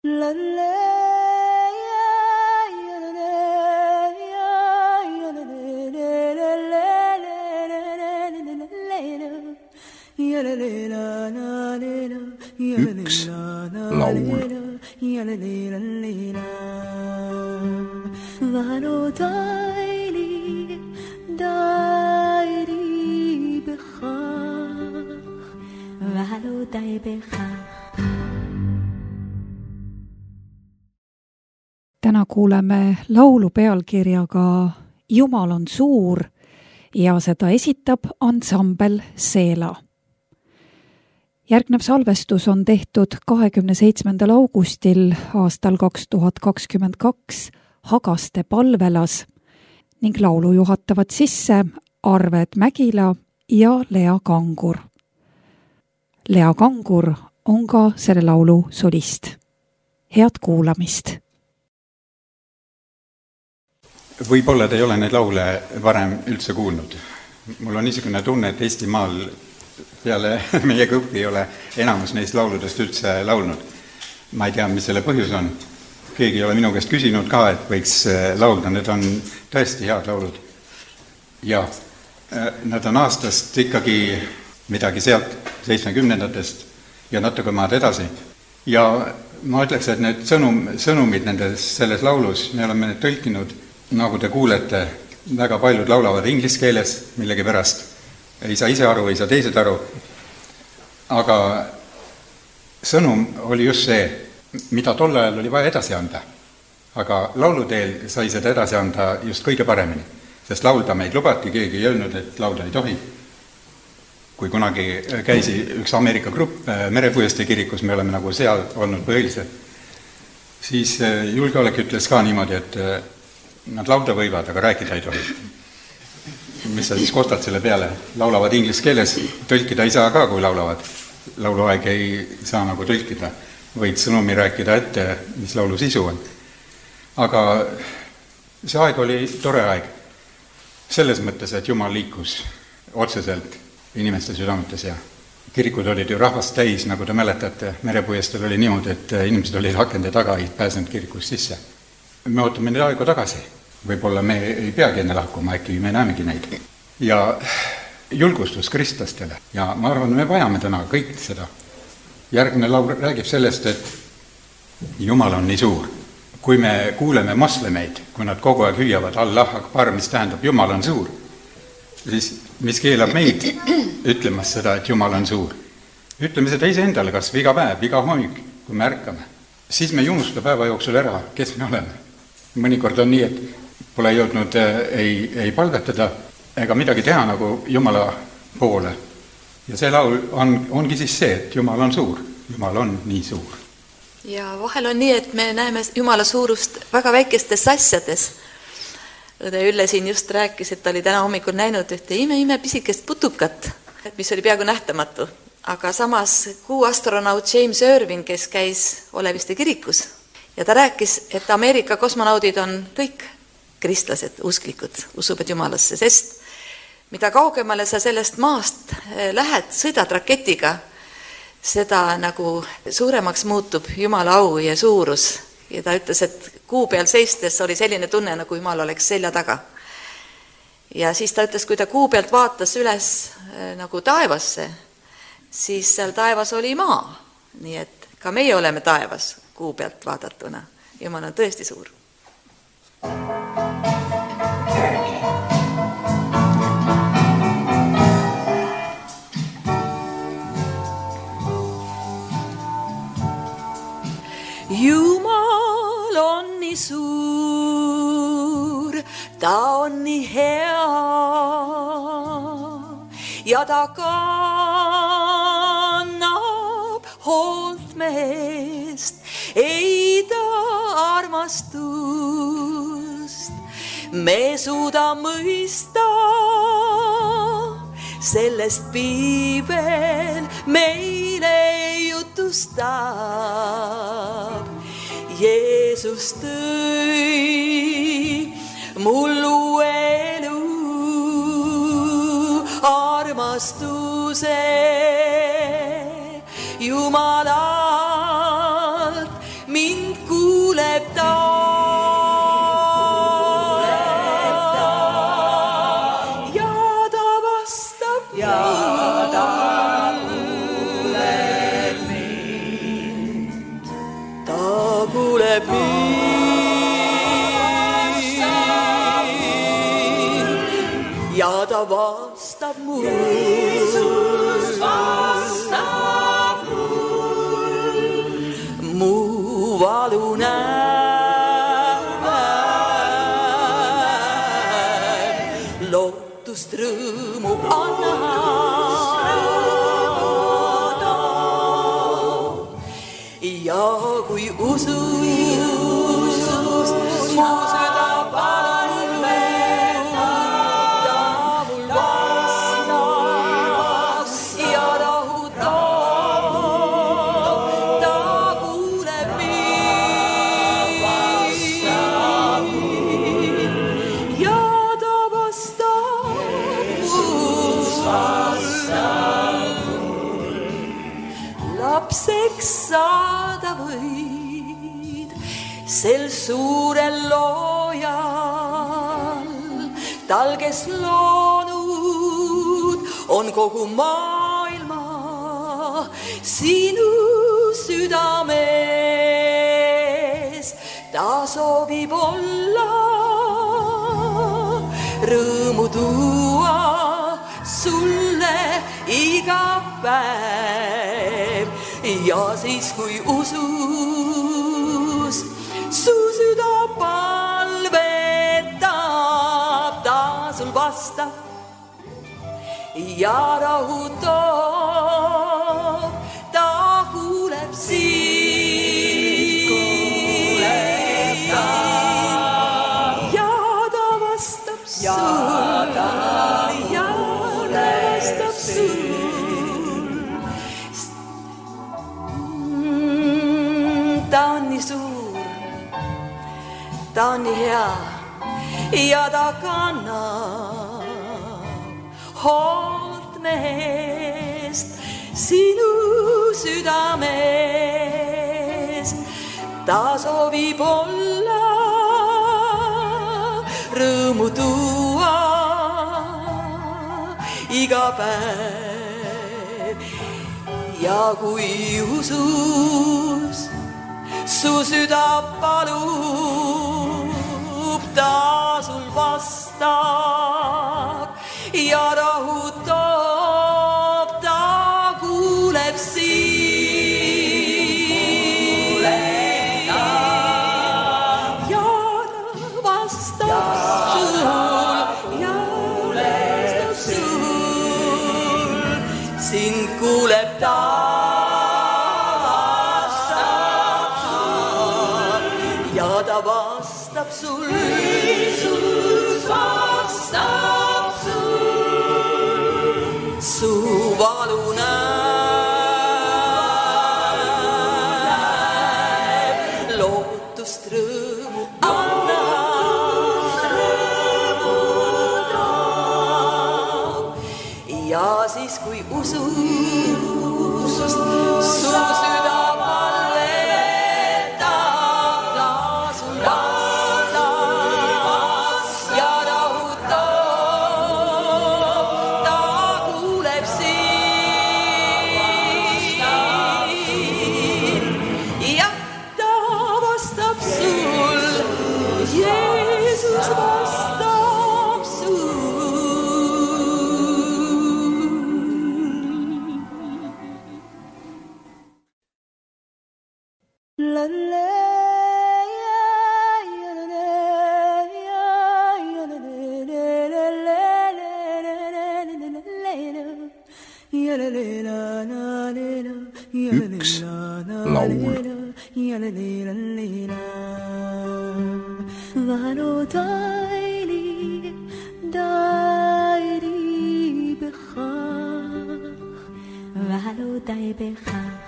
Üks laul. Täna kuuleme laulu pealkirjaga Jumal on suur ja seda esitab ansambel Seela. Järgnev salvestus on tehtud 27. augustil aastal 2022 Hagaste palvelas ning laulu juhatavad sisse Arvet Mägila ja Lea Kangur. Lea Kangur on ka selle laulu solist. Head kuulamist! Võib-olla te ei ole neid laule varem üldse kuulnud. Mul on niisugune tunne, et Eestimaal peale meie kõppi ei ole enamus neist lauludest üldse laulnud. Ma ei tea, mis selle põhjus on. Keegi ei ole minu käest küsinud ka, et võiks laulda. Need on tõesti head laulud. Ja nad on aastast ikkagi midagi sealt 70-ndatest ja natuke maad edasi. Ja ma ütleks, et need sõnumid selles laulus, me oleme need tõlkinud, nagu te kuulete, väga paljud laulavad inglise keeles millegi pärast. Ei saa ise aru, ei saa teised aru. Aga sõnum oli just see, mida tol ajal oli vaja edasi anda. Aga lauluteel sai seda edasi anda just kõige paremini. Sest laulda meid lubati, keegi ei öelnud, et laulda ei tohi. Kui kunagi käisi üks Ameerika grupp Merepuiestee kirikus, me oleme nagu seal olnud põhilised, siis julgeolek ütles ka niimoodi, et nad laulda võivad, aga rääkida ei tohi. Mis sa siis kostad selle peale? Laulavad inglise keeles, tõlkida ei saa ka, kui laulavad. Lauluaeg ei saa nagu tõlkida. Võid sõnumi rääkida ette, mis laulu sisu on. Aga see aeg oli tore aeg. Selles mõttes, et Jumal liikus otseselt inimeste südametes ja kirikud olid ju rahvast täis, nagu te mäletate. Merepuiestel oli niimoodi, et inimesed olid akende taga, ei pääsenud kirikust sisse. Me ootame neid aegu tagasi. Võib-olla me ei peagi enne lahkuma, äkki me näemegi neid. Ja julgustus kristlastele. Ja ma arvan, me vajame täna kõik seda. Järgmine laul räägib sellest, et Jumal on nii suur. Kui me kuuleme moslemeid, kui nad kogu aeg hüüavad Allah Akbar, mis tähendab Jumal on suur, siis mis keelab meid ütlemas seda, et Jumal on suur. Ütleme seda iseendale, kas iga päev, iga hommik, kui me ärkame. Siis me ei unusta päeva jooksul ära, kes me oleme. Mõnikord on nii, et pole jõudnud ei palvetada ega midagi teha nagu Jumala poole. Ja see laul ongi siis see, et Jumal on suur. Jumal on nii suur. Ja vahel on nii, et me näeme Jumala suurust väga väikestes asjades. Õde Ülle siin just rääkis, et ta oli täna hommikul näinud ühte ime pisikest putukat, mis oli peaaegu nähtamatu. Aga samas kuuastronaut James Irving, kes käis Oleviste kirikus, ja ta rääkis, et Ameerika kosmonaudid on kõik kristlased, usklikud, usuvad Jumalasse, sest mida kaugemale sa sellest maast lähed, sõidad raketiga, seda nagu suuremaks muutub Jumala au ja suurus. Ja ta ütles, et kuu peal seistes oli selline tunne, nagu Jumal oleks selja taga. Ja siis ta ütles, kui ta kuu pealt vaatas üles nagu taevasse, siis seal taevas oli maa. Nii et ka meie oleme taevas kuu pealt vaadatuna. Jumal on tõesti suur. Jumal on nii suur, ta on nii hea ja ta kannab hoolt meest, ei ta armastust. Me suuda mõista, sellest piibel meile jutustab. Jeesus tõi mullu elu, armastuse Jumalalt mind kuuleb ta. Ja ta vastab ja ta kuuleb mind. Ta kuuleb mind ja ta vastab mul. Jeesus vastab mul. Mu valu näeb, lootust rõõmu annab. Ja kui usus mu süda palun veetab, ta mul vastab ja rahutab, ta kuuleb mind ja ta vastab mul. Lapseks saada võid sel suurel loojal, tal, kes loonud on kogu maailma sinu südames. Ta soovib olla, rõõmu tuua sulle iga päev. Ja siis, kui usus su süda palvetab, ta sul vastab ja rahutab, ta kuuleb sind ja ta vastab sul ja ta vastab sul. Ta on nii suur, ta on nii hea ja ta kannab hoolt mehest sinu südames. Ta soovib olla, rõõmu tuua iga päev. Ja kui usus su süda palub, ta sul vastab ja rahutab, ta kuuleb sind ja ta vastab sul ja vastab sul. Sind kuuleb ta ja ta vastab sul. Jeesus vastab sul. Su valu näeb, lootust rõõmu annab. Ja siis, kui usus su süda üks laul. ועלו די בכך